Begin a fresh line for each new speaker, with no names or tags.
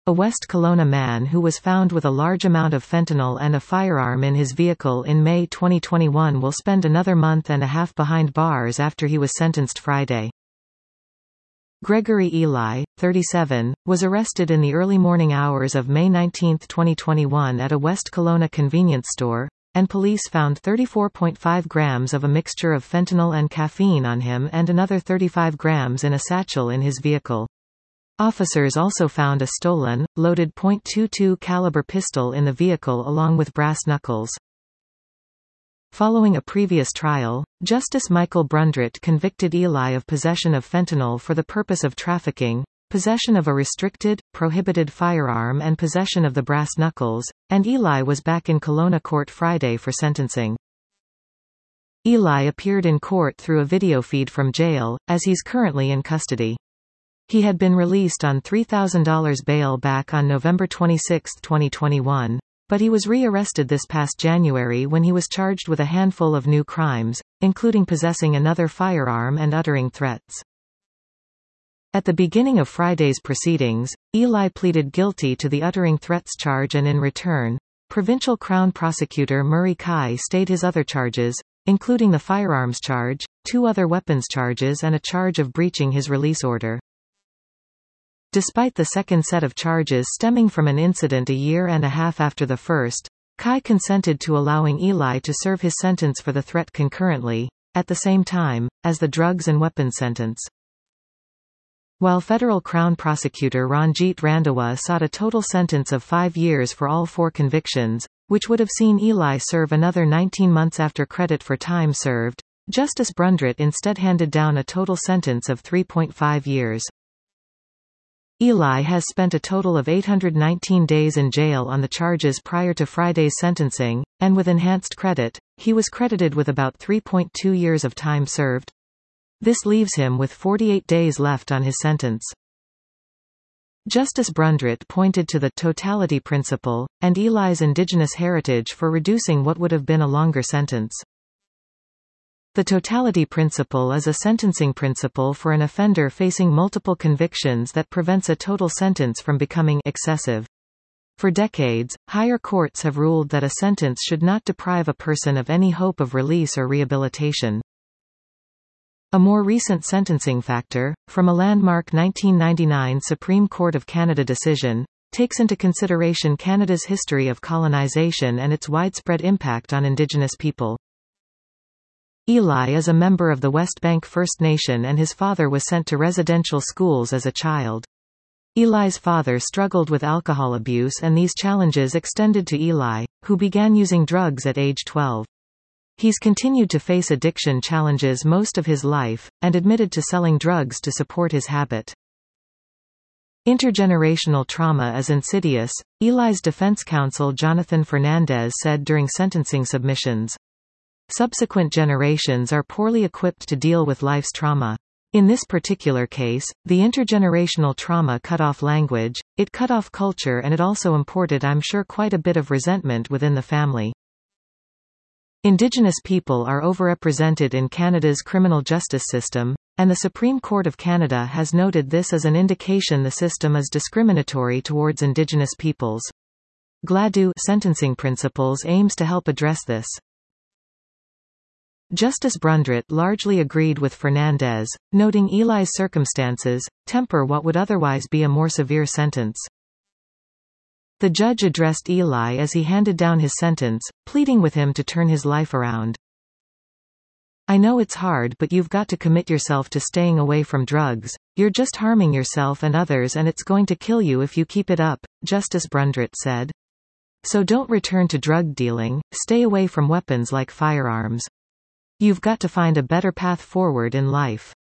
A West Kelowna man who was found with a large amount of fentanyl and a firearm in his vehicle in May 2021 will spend another month and a half behind bars after he was sentenced Friday. Gregory Ely, 37, was arrested in the early morning hours of May 19, 2021 at a West Kelowna convenience store, and police found 34.5 grams of a mixture of fentanyl and caffeine on him and another 35 grams in a satchel in his vehicle. Officers also found a stolen, loaded .22 caliber pistol in the vehicle along with brass knuckles. Following a previous trial, Justice Michael Brundrett convicted Ely of possession of fentanyl for the purpose of trafficking, possession of a restricted, prohibited firearm and possession of the brass knuckles, and Ely was back in Kelowna court Friday for sentencing. Ely appeared in court through a video feed from jail, as he's currently in custody. He had been released on $3,000 bail back on November 26, 2021, but he was re-arrested this past January when he was charged with a handful of new crimes, including possessing another firearm and uttering threats. At the beginning of Friday's proceedings, Ely pleaded guilty to the uttering threats charge and in return, Provincial Crown Prosecutor Murray Kai stayed his other charges, including the firearms charge, 2 other weapons charges and a charge of breaching his release order. Despite the second set of charges stemming from an incident a year and a half after the first, Kai consented to allowing Ely to serve his sentence for the threat concurrently, at the same time, as the drugs and weapons sentence. While federal Crown Prosecutor Ranjit Randhawa sought a total sentence of 5 years for all 4 convictions, which would have seen Ely serve another 19 months after credit for time served, Justice Brundrett instead handed down a total sentence of 3.5 years. Ely has spent a total of 819 days in jail on the charges prior to Friday's sentencing, and with enhanced credit, he was credited with about 3.2 years of time served. This leaves him with 48 days left on his sentence. Justice Brundrett pointed to the totality principle, and Ely's Indigenous heritage for reducing what would have been a longer sentence. The totality principle is a sentencing principle for an offender facing multiple convictions that prevents a total sentence from becoming excessive. For decades, higher courts have ruled that a sentence should not deprive a person of any hope of release or rehabilitation. A more recent sentencing factor, from a landmark 1999 Supreme Court of Canada decision, takes into consideration Canada's history of colonization and its widespread impact on Indigenous people. Ely is a member of the Westbank First Nation and his father was sent to residential schools as a child. Ely's father struggled with alcohol abuse and these challenges extended to Ely, who began using drugs at age 12. He's continued to face addiction challenges most of his life, and admitted to selling drugs to support his habit. Intergenerational trauma is insidious, Ely's defense counsel Jonathan Fernandez said during sentencing submissions. Subsequent generations are poorly equipped to deal with life's trauma. In this particular case, the intergenerational trauma cut off language, it cut off culture and it also imported I'm sure quite a bit of resentment within the family. Indigenous people are overrepresented in Canada's criminal justice system, and the Supreme Court of Canada has noted this as an indication the system is discriminatory towards Indigenous peoples. Gladue sentencing principles aims to help address this. Justice Brundrett largely agreed with Fernandez, noting Ely's circumstances temper what would otherwise be a more severe sentence. The judge addressed Ely as he handed down his sentence, pleading with him to turn his life around. I know it's hard but you've got to commit yourself to staying away from drugs. You're just harming yourself and others and it's going to kill you if you keep it up, Justice Brundrett said. So don't return to drug dealing, stay away from weapons like firearms. You've got to find a better path forward in life.